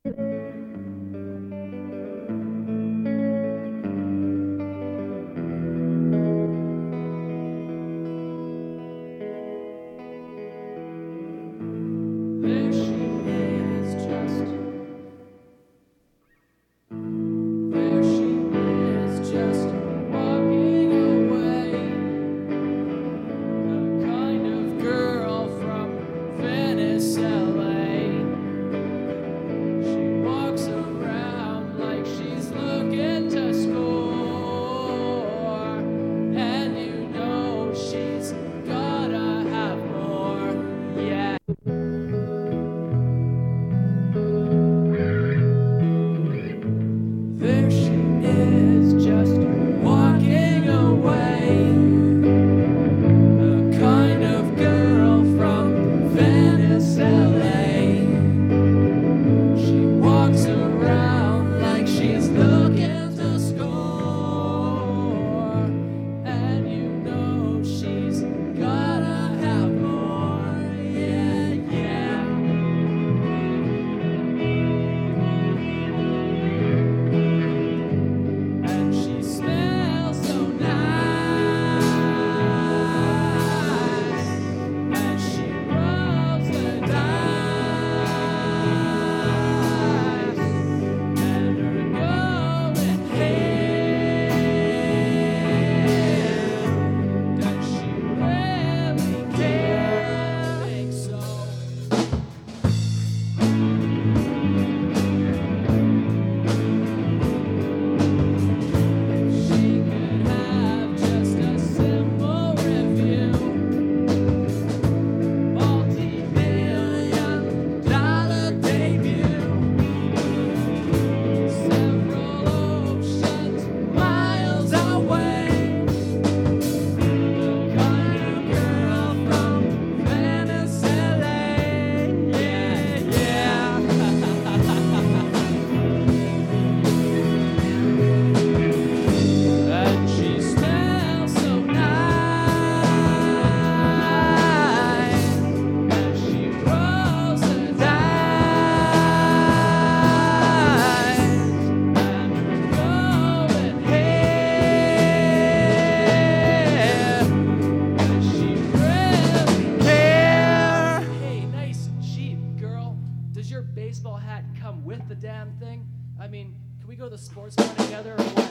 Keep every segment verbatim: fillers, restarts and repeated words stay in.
There she is, just there she is, just walking away. The kind of girl from Venice, L A. She walks around like she's looking to score, and you know she's gotta have more. Yeah. There she is, just walking away. The kind of girl from Venice, L A. She walks around like she's looking to score, and you know she's gotta have more. Yeah, yeah. And she smells so nice, and she rolls the dice, and her golden hair. Does she really care? I think so. She could have just a simple review, multi-million dollar debut, several oceans miles away. The kind of girl from Venice, L A. Yeah, yeah. And she smells so nice, and she rolls the dice, and her golden hair. Does she really care? Hey, nice and cheap, girl. Does your baseball hat come with the damn thing? I mean, can we go to the sports bar together or what?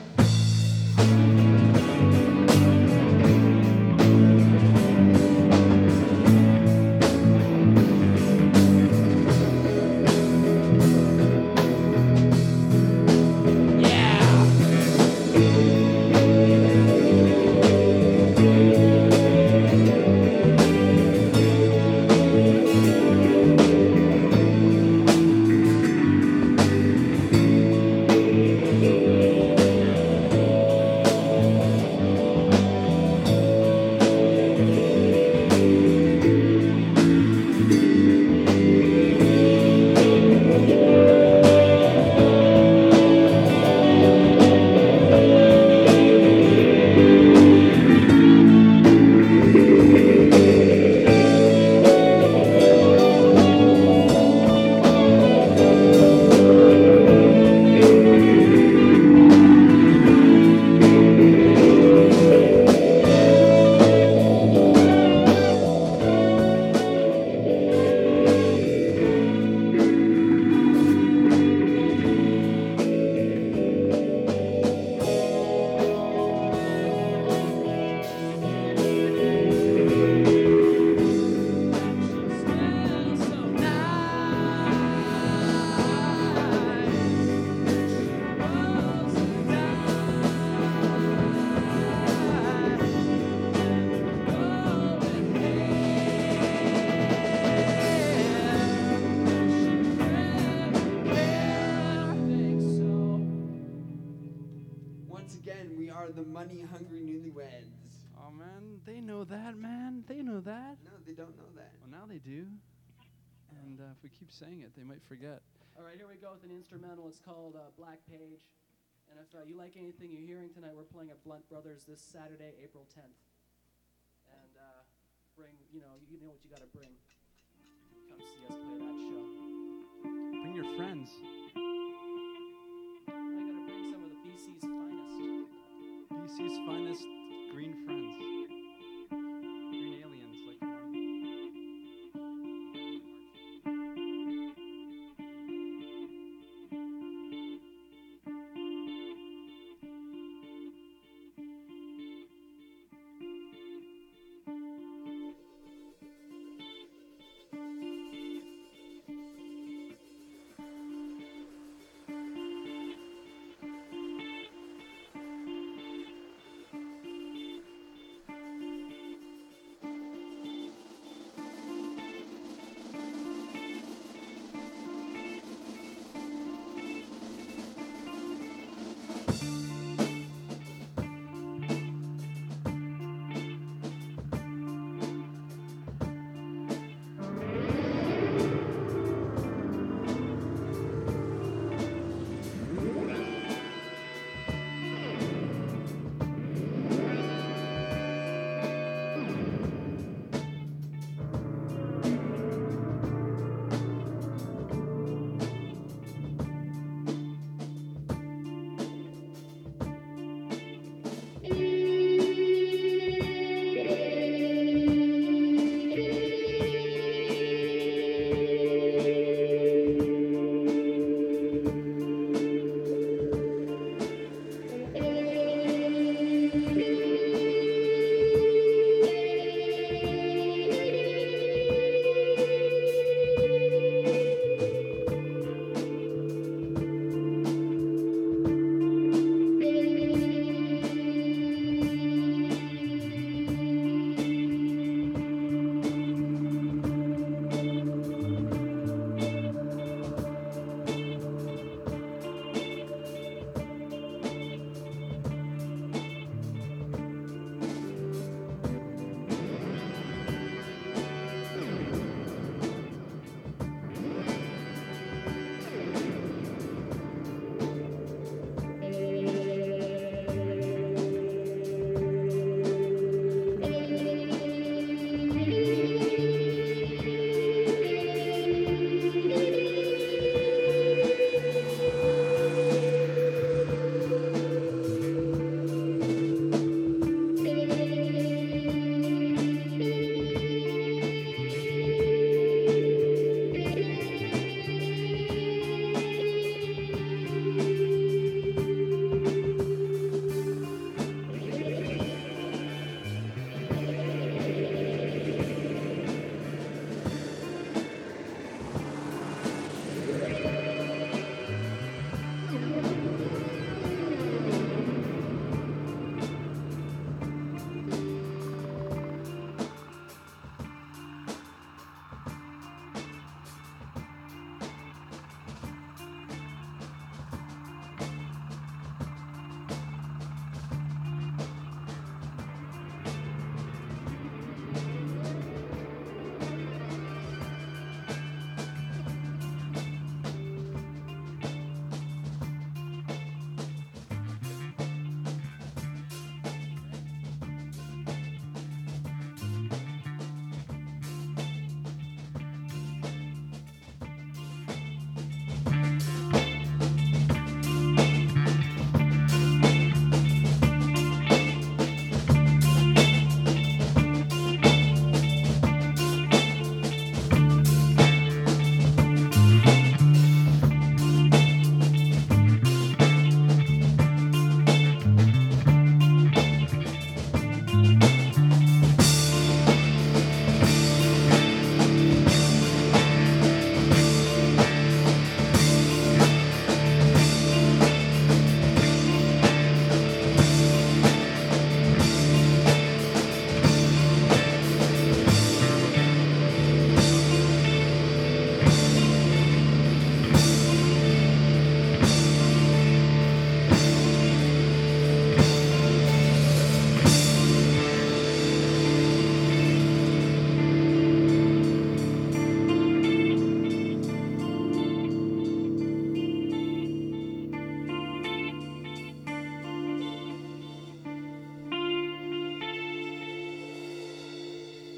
Yeah. are the money-hungry newlyweds. Oh, man, they know that, man. They know that. No, they don't know that. Well, now they do. And uh, if we keep saying it, they might forget. All right, here we go with an instrumental. It's called uh, Black Page. And if uh, you like anything you're hearing tonight, we're playing at Blunt Brothers this Saturday, April tenth. And uh, bring, you know, you know what you got to bring. Come see us play that show. Bring your friends. I gotta bring some of the B C's finest. B C's finest green friends. Green aliens, like more.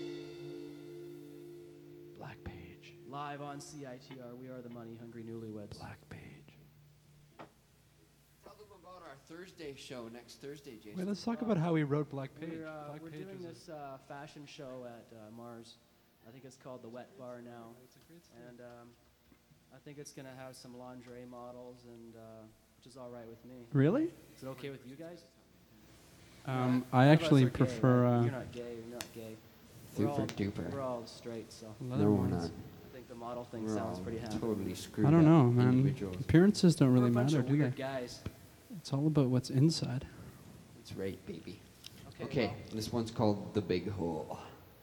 Live on C I T R, we are the Money Hungry Newlyweds. Black Page. Tell them about our Thursday show next Thursday, Jason. Wait, let's talk about how he wrote Black Page. We're, uh, Black we're Page doing is a- this uh, fashion show at uh, Mars. I think it's called the Wet Bar now. It's a great story. And um, I think it's going to have some lingerie models, and uh, which is all right with me. Really? Is it okay with you guys? Um, None I of us actually are gay, prefer right? uh, You're not gay. You're not gay. We're all, Super duper. We're all straight, so leather No, we're ones. not. I think the model thing We're sounds all pretty happy. totally screwed I don't up know, man. individuals. Appearances don't We're really a bunch matter, of do they? weird guys. It's all about what's inside. That's right, baby. Okay. Okay, well, this one's called The Big Hole.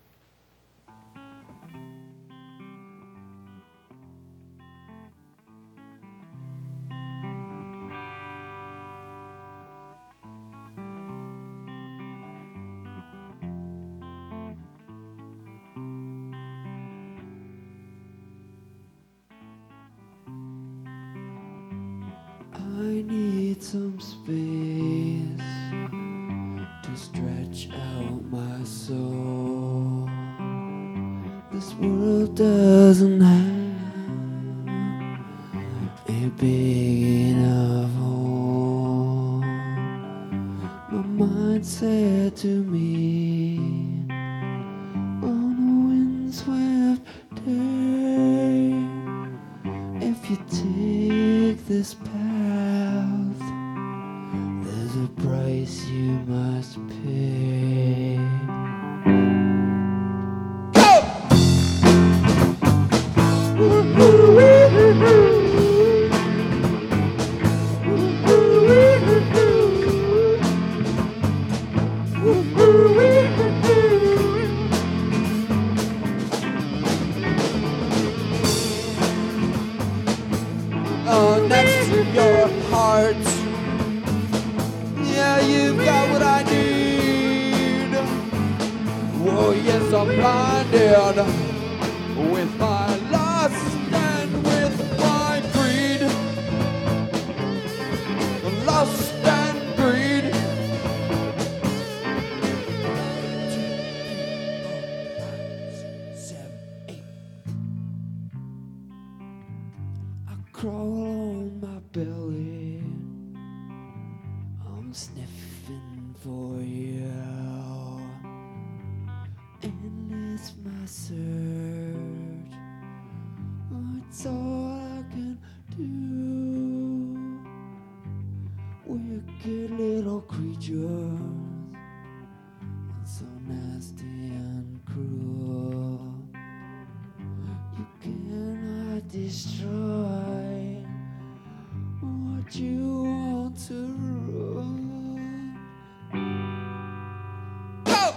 I need some space to stretch out my soul. This world doesn't have a big enough home. My mind said to me on a windswept day, if you take this path, there's a price you must pay. Oh, next to your heart, yeah, you've got what I need. Oh, yes, I'm blinded with my lust and with my greed. Lust and greed. Seven, eight. I crawl on my belly. I'm sniffing for you. Endless my search. Oh, it's all I can do. Wicked little creatures, so nasty and cruel. You cannot destroy what you want to rule. Go!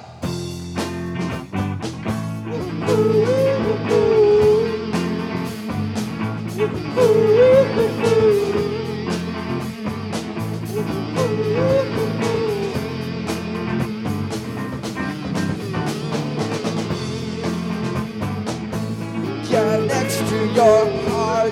Yeah, next to your heart,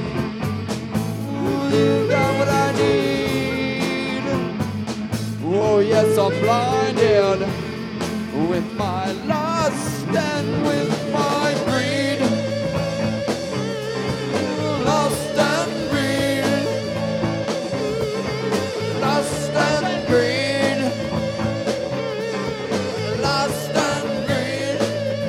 you got what I need. Oh yes, I'm blinded with my lust and with my greed. Lust and greed. Lust and greed. Lust and greed.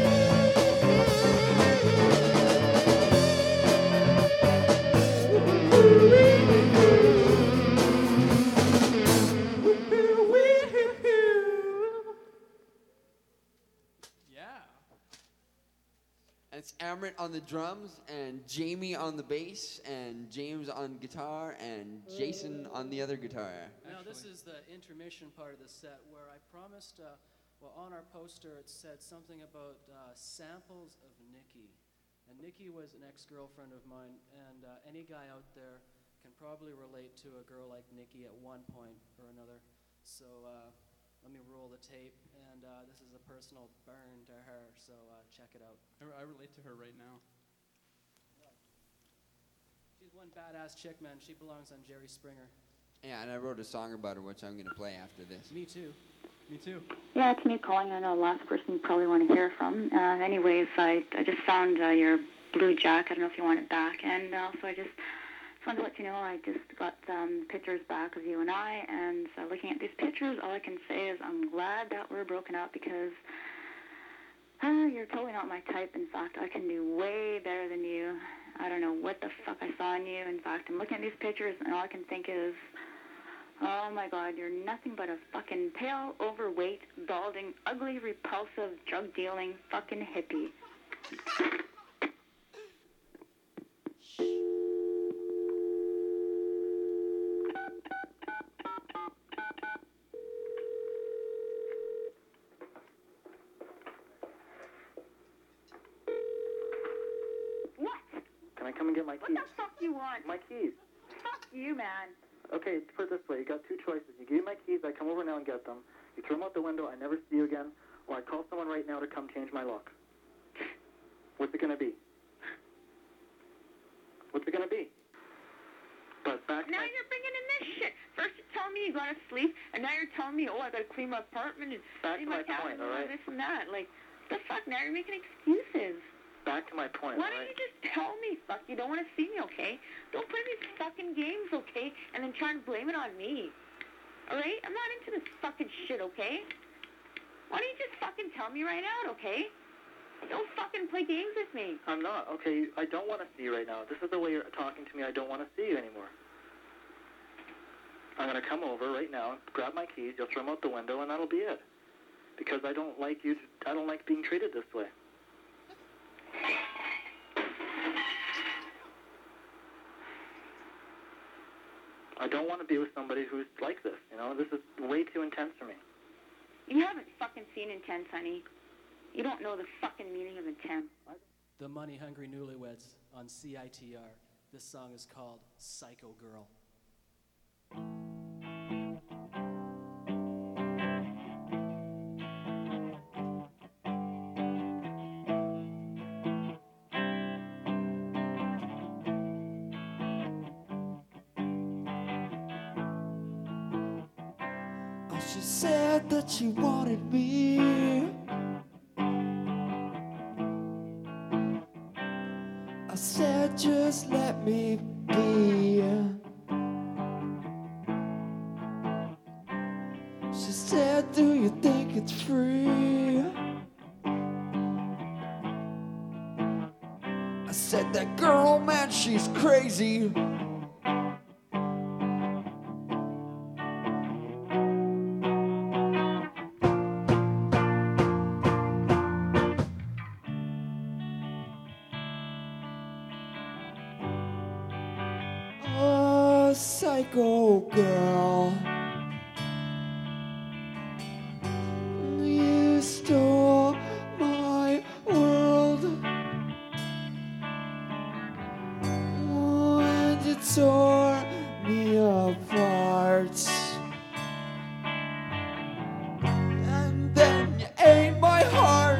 Yeah. And it's Amrit on the drums, and Jamie on the bass, and James on guitar, and Jason on the other guitar. Now this is the intermission part of the set where I promised, uh, well, on our poster it said something about uh, samples of Nikki. And Nikki was an ex-girlfriend of mine, and uh, any guy out there can probably relate to a girl like Nikki at one point or another. So uh, let me roll the tape, and uh, this is a personal burn to her, so uh, check it out. I, I relate to her right now. She's one badass chick, man. She belongs on Jerry Springer. Yeah, and I wrote a song about her, which I'm going to play after this. Me too. Me too. Yeah, it's me calling. I know the last person you probably want to hear from. Uh, anyways, I, I just found uh, your blue jack. I don't know if you want it back. And also, I just wanted to let you know I just got some pictures back of you and I, and uh, looking at these pictures, all I can say is I'm glad that we're broken up because uh, you're totally not my type. In fact, I can do way better than you. I don't know what the fuck I saw in you. In fact, I'm looking at these pictures, and all I can think is, oh my God, you're nothing but a fucking pale, overweight, balding, ugly, repulsive, drug-dealing fucking hippie. What? Can I come and get my What keys? the fuck you want? My keys. Fuck you, man. Okay, put it this way. You got two choices. You give me my keys, I come over now and get them. You throw them out the window, I never see you again. Or I call someone right now to come change my lock. What's it going to be? What's it going to be? But back Now my, you're bringing in this shit. First you're telling me you gotta sleep, and now you're telling me, oh, I gotta clean my apartment and Back clean to my my cabin point, and all right? this and that. Like, the fuck? Now you're making excuses. back to my point, Why don't right? you just tell me, fuck, you don't want to see me, okay? Don't play these fucking games, okay? And then try and blame it on me. Alright? I'm not into this fucking shit, okay? Why don't you just fucking tell me right out, okay? Don't fucking play games with me. I'm not. Okay, I don't want to see you right now. This is the way you're talking to me. I don't want to see you anymore. I'm going to come over right now, grab my keys, you'll throw them out the window, and that'll be it. Because I don't like you, I don't like being treated this way. I don't want to be with somebody who's like this, you know? This is way too intense for me. You haven't fucking seen intense, honey. You don't know the fucking meaning of intense. The Money Hungry Newlyweds on C I T R. This song is called Psycho Girl. She said that she wanted me. I said, just let me be. She said, do you think it's free? I said, that girl, man, she's crazy. Oh, psycho girl, you stole my world, and you tore me apart, and then you ate my heart.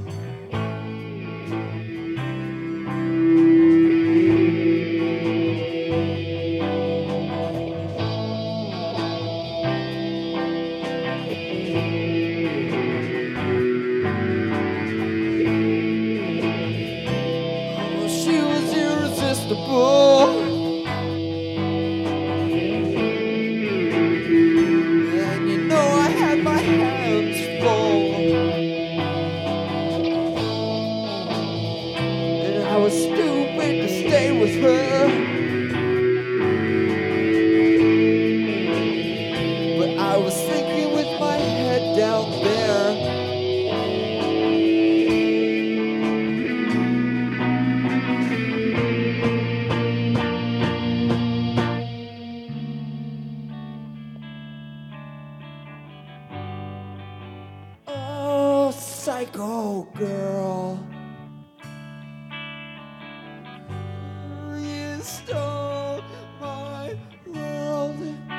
And you know I had my hands full, and I was stupid to stay with her, but I was thinking with my head down there. Oh, psycho girl, you stole my world,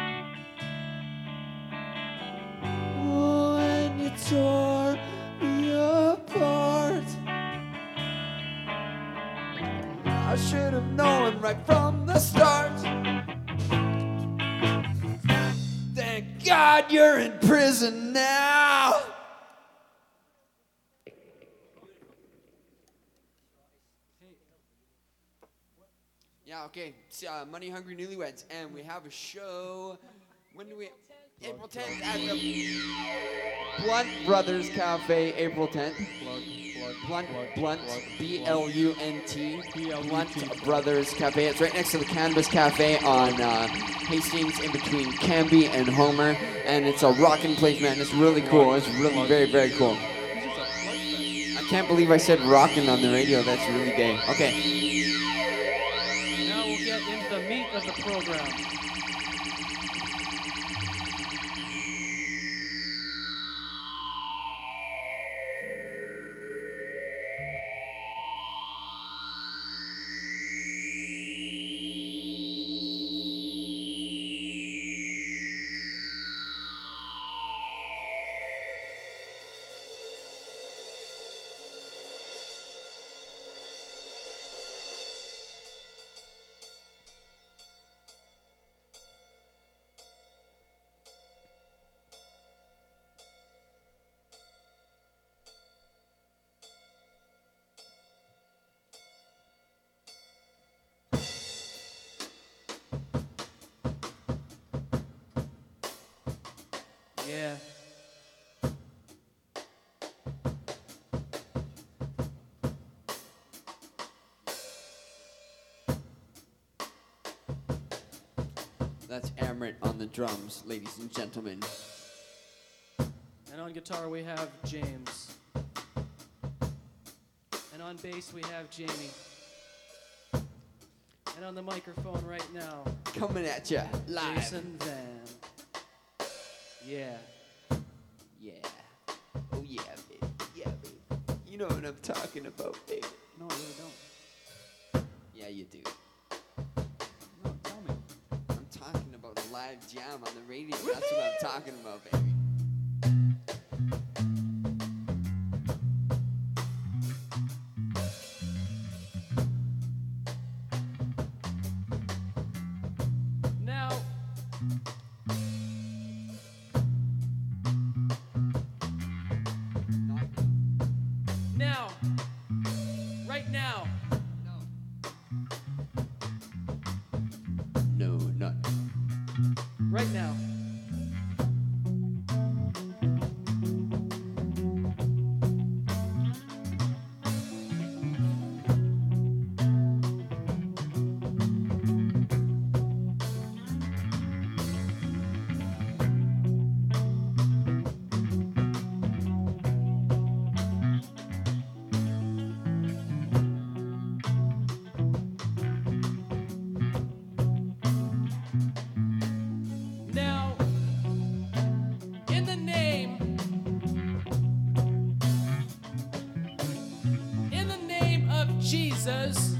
oh, and you tore me apart. I should have known right from the start. Thank God you're in prison now. Yeah, okay. It's, uh, Money Hungry Newlyweds, and we have a show. When do we? April tenth at the Blunt Brothers Cafe, April tenth. Plug, plug, Blunt, plug, Blunt, plug, B L U N T, B L U T. Blunt Brothers Cafe. It's right next to the Cannabis Cafe on uh, Hastings, in between Canby and Homer, and it's a rockin' place, man. It's really cool. It's really very, very cool. I can't believe I said rockin' on the radio. That's really gay. Okay. Now we'll get into the meat of the program. Yeah. That's Amrit on the drums, ladies and gentlemen. And on guitar we have James. And on bass we have Jamie. And on the microphone right now, Coming at ya live. Jason Van. Yeah. Yeah. Oh yeah, baby. Yeah, baby. You know what I'm talking about, baby. No, I really don't. Yeah, you do. No, tell me. I'm talking about a live jam on the radio. That's what I'm talking about, baby. Now, Not now, right now, no, not. right now. Now, in the name, in the name of Jesus,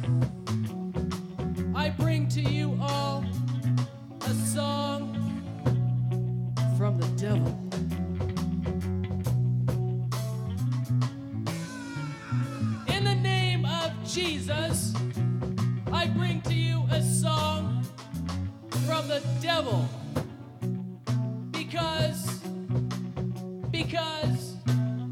I bring to you all a song from the devil. In the name of Jesus, I bring to you a song from the devil. Because, because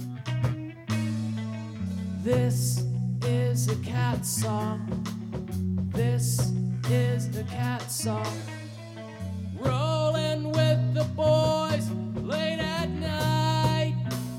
this is a cat song. This is a cat song. Rolling with the boys late at night.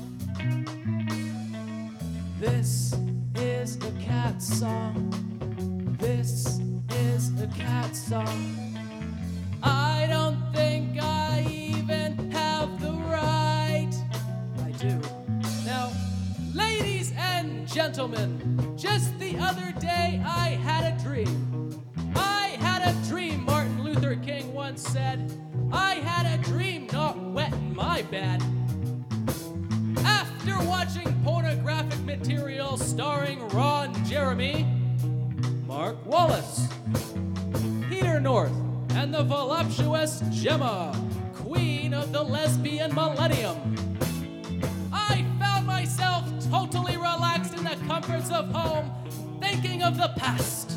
This is a cat song. This is a cat song. I don't think I even have the right. I do. Now, ladies and gentlemen, just the other day I had a dream. I had a dream, Martin Luther King once said. I had a dream not wetting my bed. After watching pornographic material starring Ron Jeremy, Mark Wallace, Peter North, and the voluptuous Gemma, queen of the lesbian millennium. I found myself totally relaxed in the comforts of home, thinking of the past.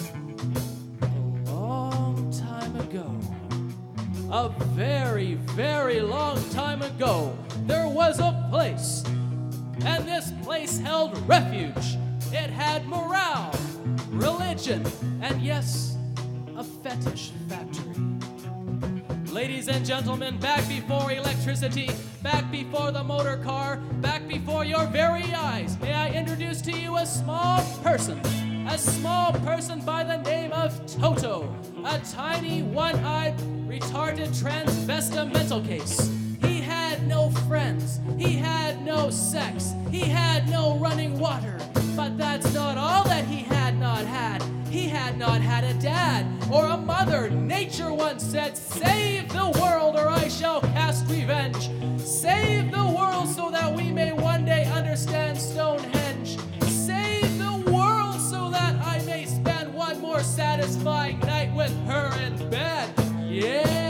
A long time ago, a very, very long time ago, there was a place, and this place held refuge. It had morale, religion, and yes, a fetish factory. Ladies and gentlemen, back before electricity, back before the motor car, back before your very eyes, may I introduce to you a small person, a small person by the name of Toto, a tiny, one-eyed, retarded transvestimental case. He had no friends, he had no sex, he had no running water, but that's not all that he had not had. He had not had a dad or a mother. Nature once said, save the world or I shall cast revenge. Save the world so that we may one day understand Stonehenge. Save the world so that I may spend one more satisfying night with her in bed. Yeah!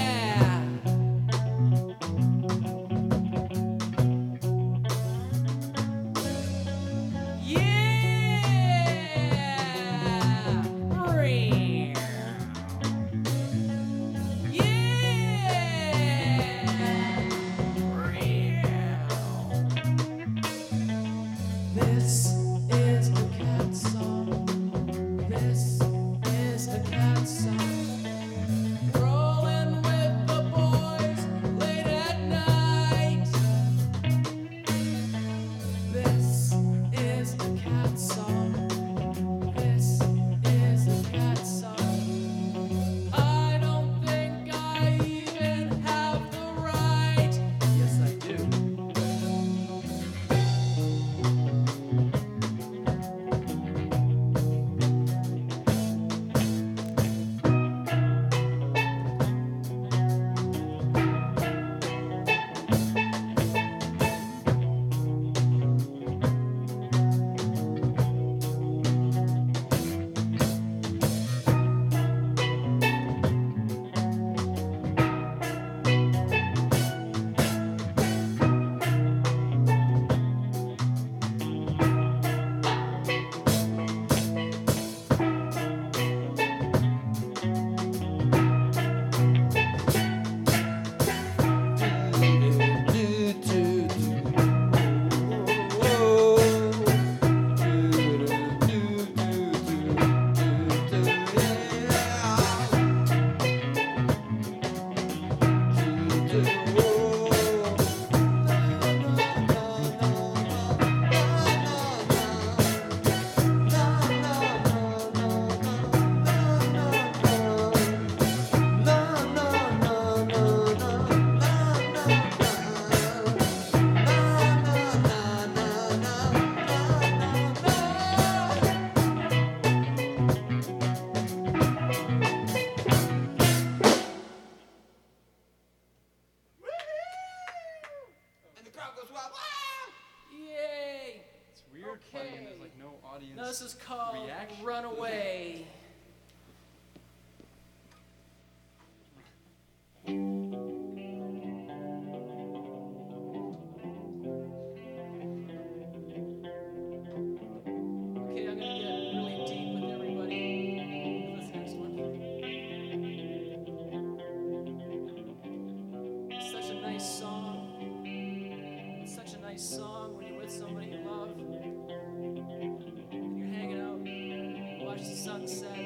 This is the cat song. This is the cat song. Rolling with the boys late at night. This is the cat song. This is the cat song. I don't think I even have the right. Yes, I do. Yay! It's weird playing and there's like no audience. Now this is called reaction. Runaway. Okay, I'm gonna get really deep with everybody with this next one. It's such a nice song. It's such a nice song when you're with somebody you love. And you're hanging out, watch the sunset.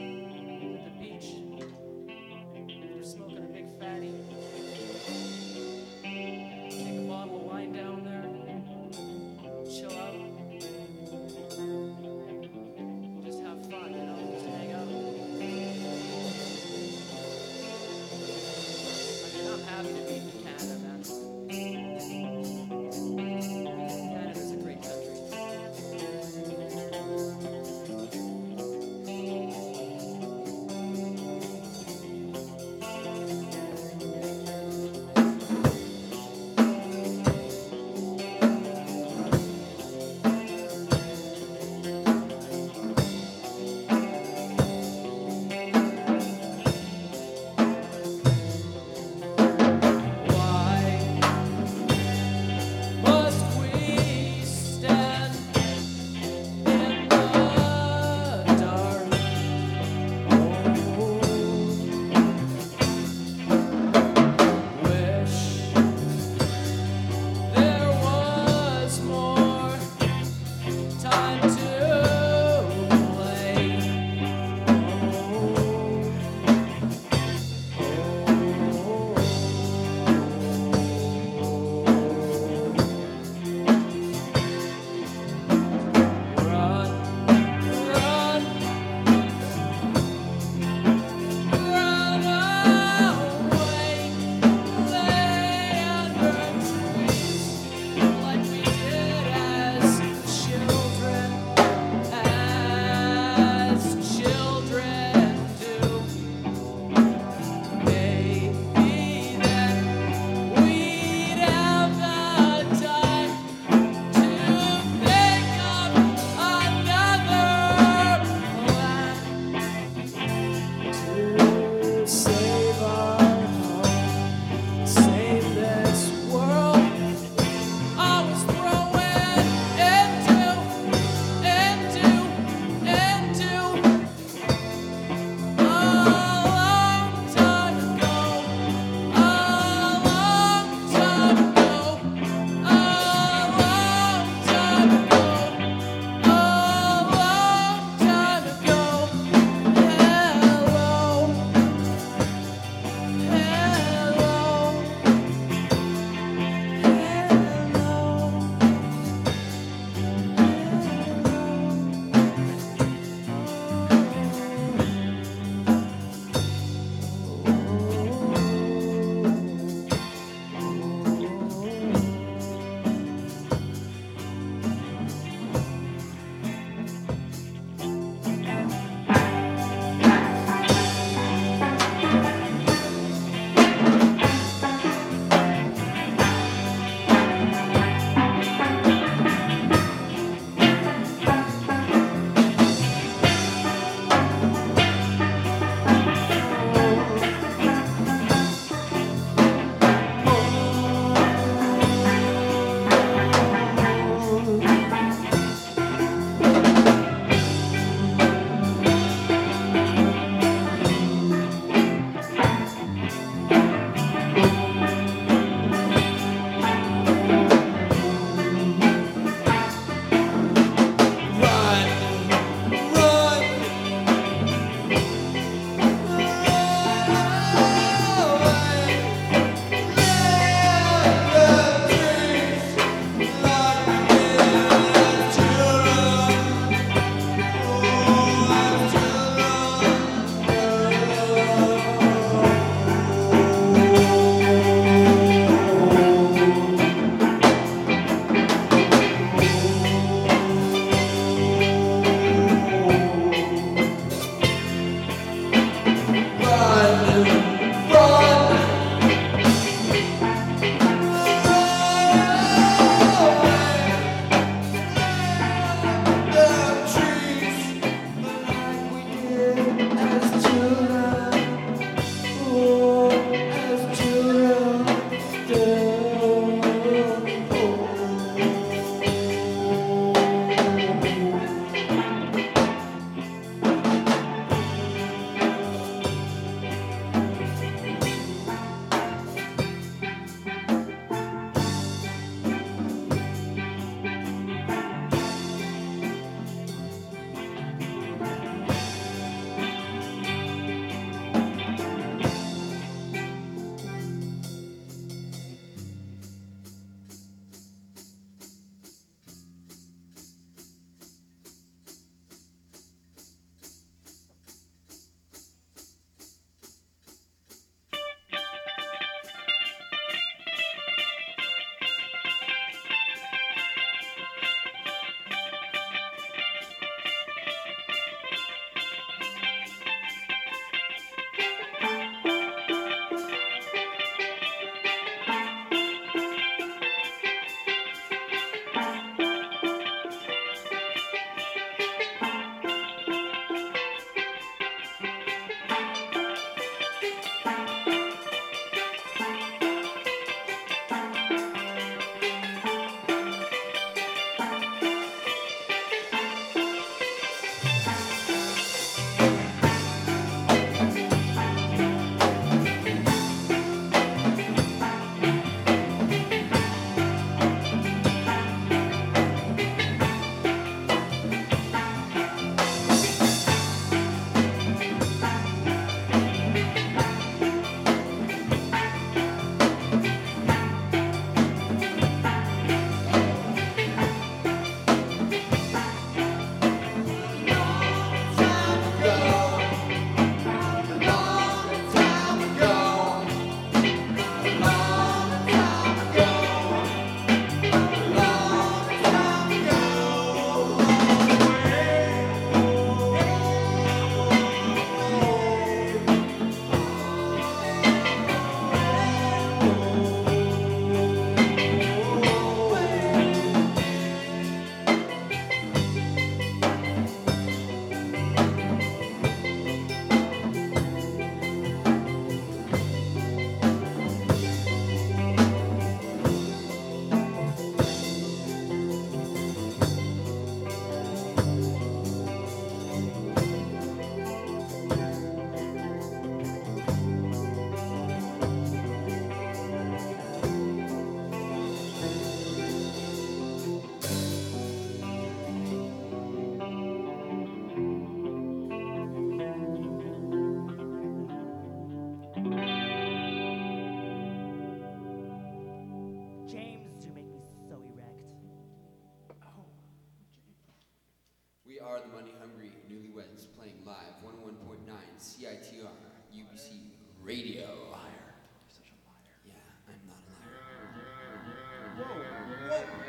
Radio. Liar. You're such a liar. Yeah, I'm not a liar. Whoa. Whoa.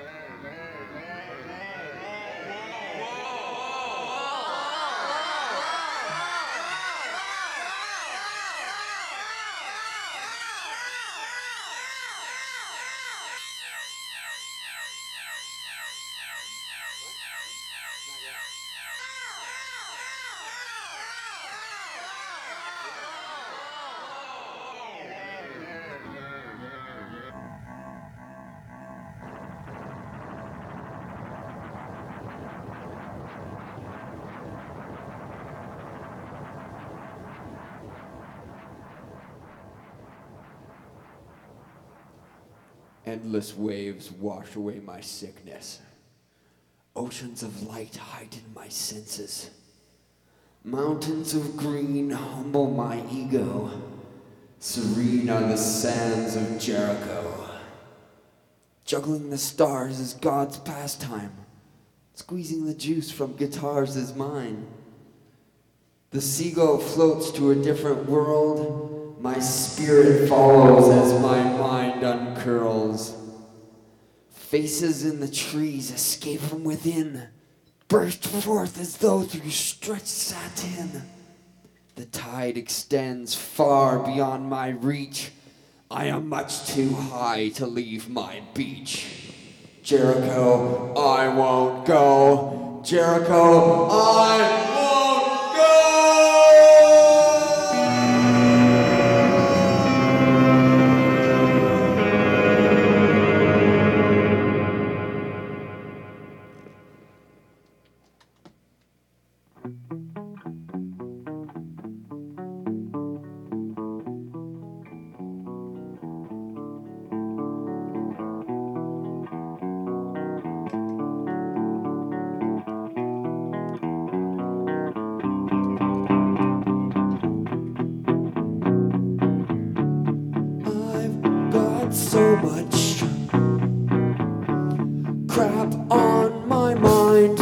Endless waves wash away my sickness. Oceans of light heighten my senses. Mountains of green humble my ego. Serene are the sands of Jericho. Juggling the stars is God's pastime. Squeezing the juice from guitars is mine. The seagull floats to a different world. My spirit follows as my mind uncurls. Faces in the trees escape from within, burst forth as though through stretched satin. The tide extends far beyond my reach. I am much too high to leave my beach. Jericho, I won't go. Jericho, I won't go. So much crap on my mind.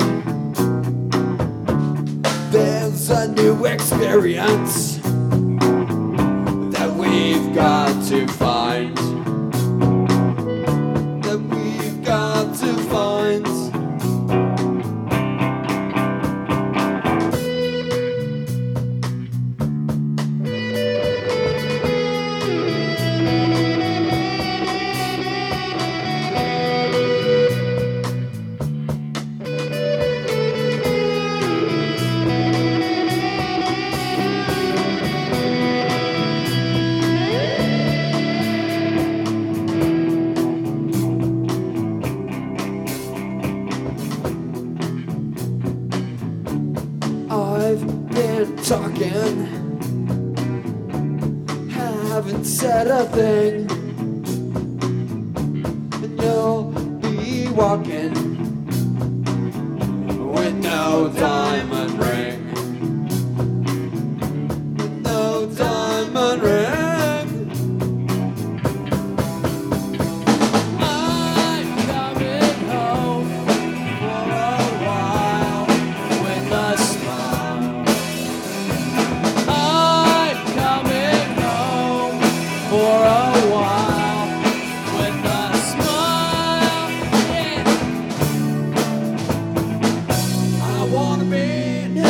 There's a new experience that we've got to find. That we've got to find. I've been talking, haven't said a thing, and you'll be walking with no diamond ring, with no diamond ring. I wanna be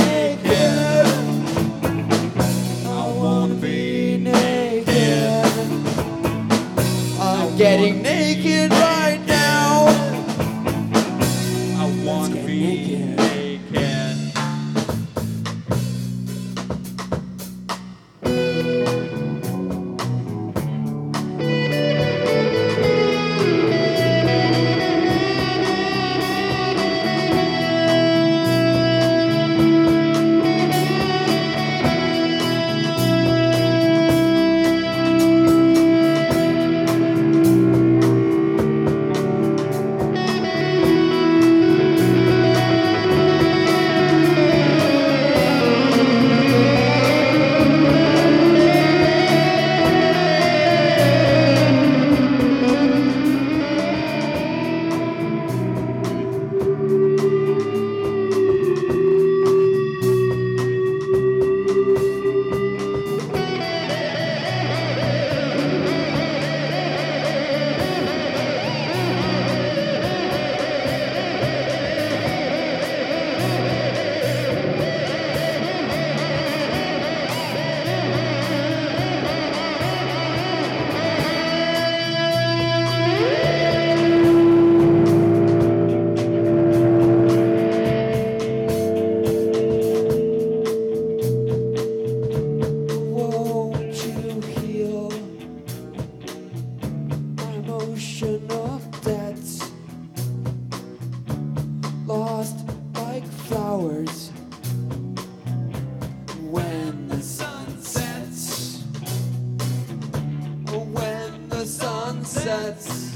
cigarettes.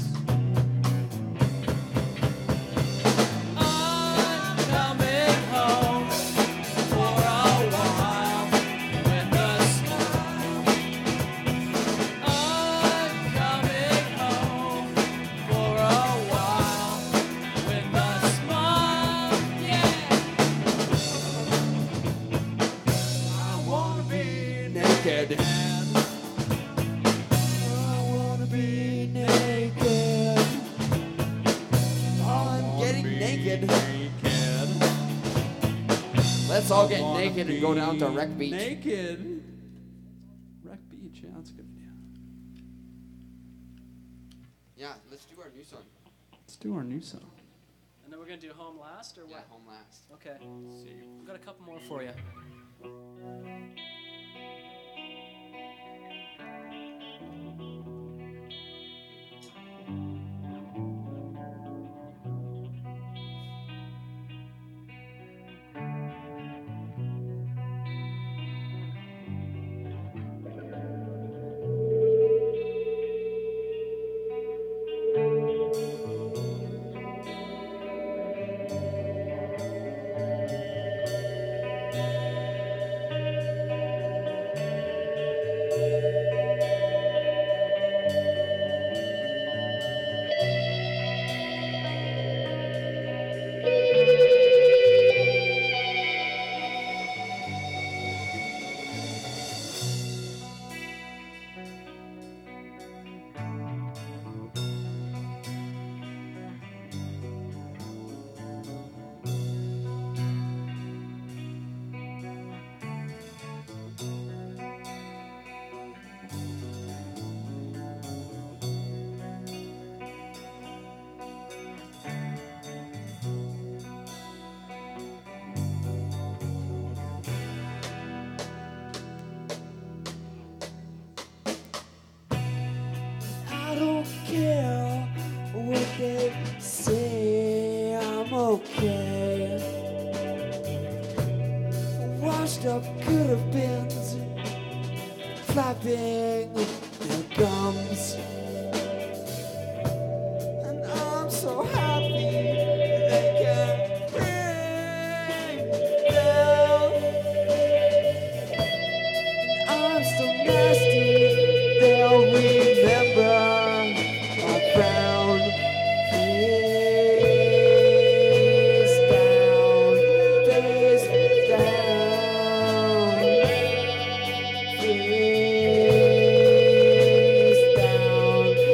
I'm coming home for a while with a smile. I'm coming home for a while with a smile. Yeah. I wanna be Naked. I wanna be naked. I'm getting naked. Let's all get naked and go down to Wreck Beach. Naked. Wreck Beach, yeah, that's a good idea. Yeah, let's do our new song. Let's do our new song. And then we're gonna do home last or Yeah, what? home last. Okay. We've got a couple more for you. I don't care what they say, I'm okay. Washed up could have been flapping their gums. And I'm so happy they can bring them. I'm so nasty, they'll remember my brown face down, face down, face down.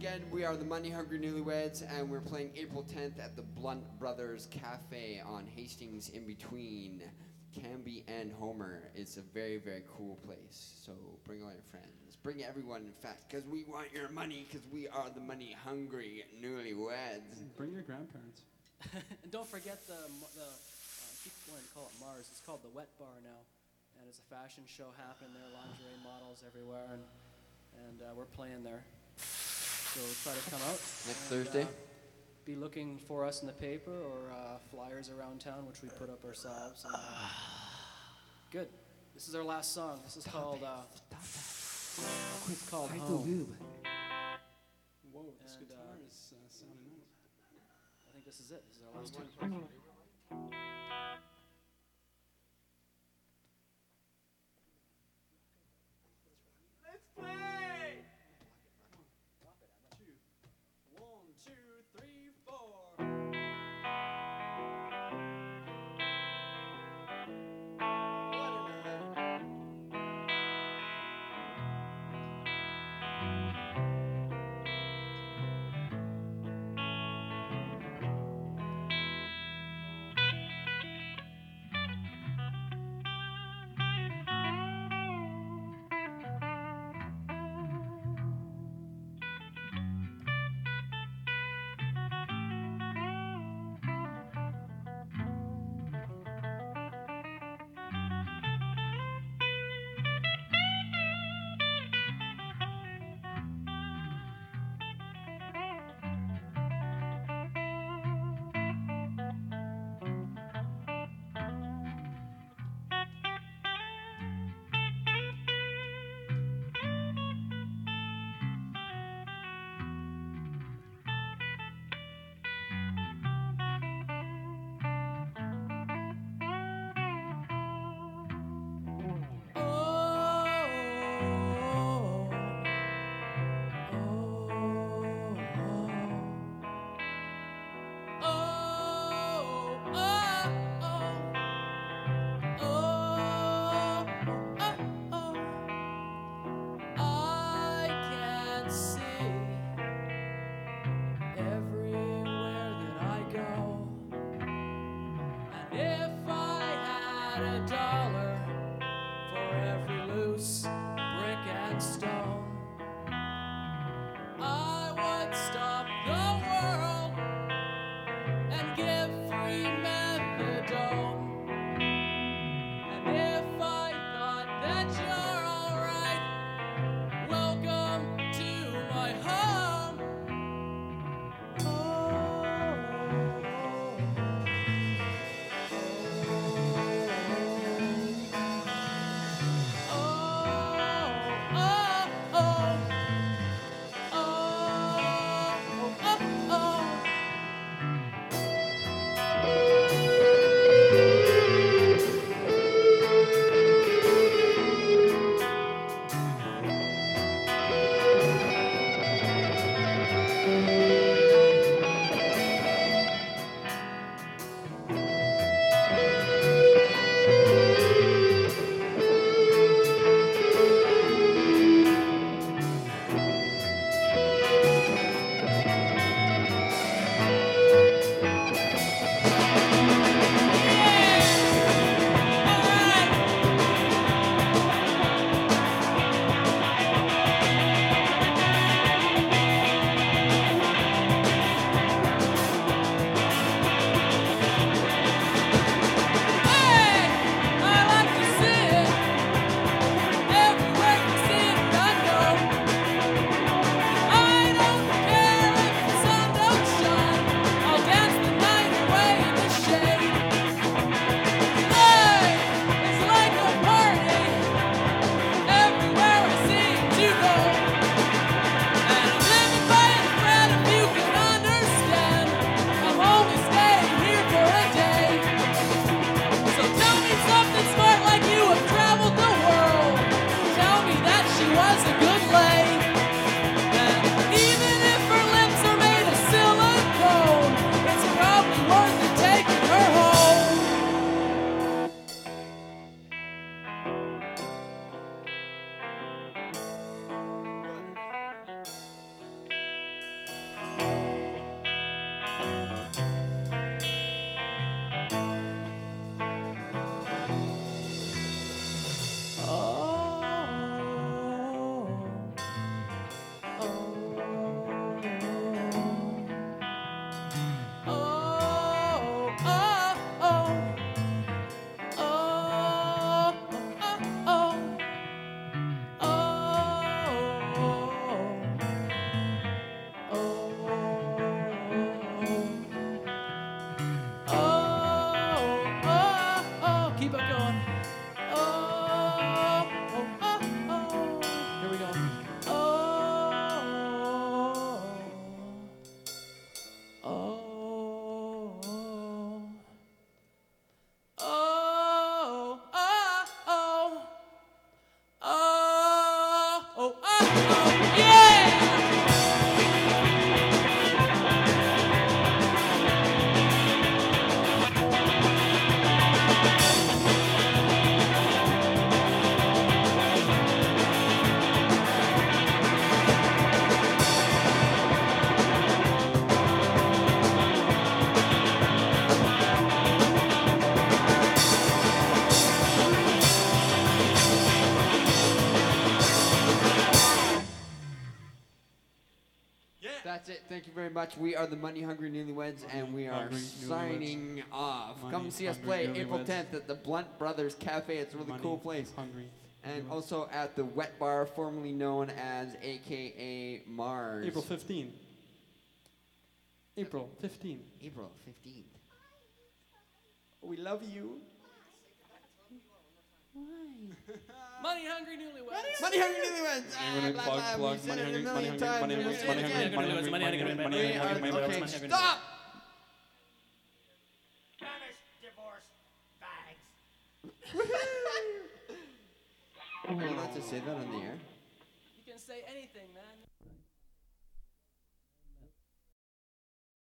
again, we are the Money Hungry Newlyweds, and we're playing April tenth at the Blunt Brothers Cafe on Hastings, in between Canby and Homer. It's a very, very cool place. So bring all your friends. Bring everyone, in fact, because we want your money, because we are the Money Hungry Newlyweds. Bring your grandparents. And don't forget the, the uh, I keep wanting to call it Mars. It's called the Wet Bar now. And it's a fashion show happening there, lingerie models everywhere, and, and uh, we're playing there. So try to come out. Next and, Thursday? Uh, be looking for us in the paper or uh, flyers around town, which we put up ourselves. And, uh, good. This is our last song. This is called, uh, it's called Home. Whoa, this And, guitar uh, is uh, sounding nice. I think this is it. This is our last one. That's it. Thank you very much. We are the Money Hungry Newlyweds, and we are Hungry signing off. Money Come see us Hungry play Newlyweds. April tenth at the Blunt Brothers Cafe. It's a really Money cool place. Hungry. And Newlyweds. also at the Wet Bar, formerly known as A K A Mars. April fifteenth. April fifteenth. April fifteenth. We love you. Money hungry newlyweds. Money Hungry Newlyweds. Ah, I'm gonna blah, plug, blah. plug, We've said money it a hungry, money million hungry, times. money We're hungry, gonna money say it hungry, again. money hungry, Money money hungry, hungry, money money We hungry, are- money hungry, okay, money hungry. stop. Spanish divorce bags. Are you allowed to say that on the air? You can say anything, man.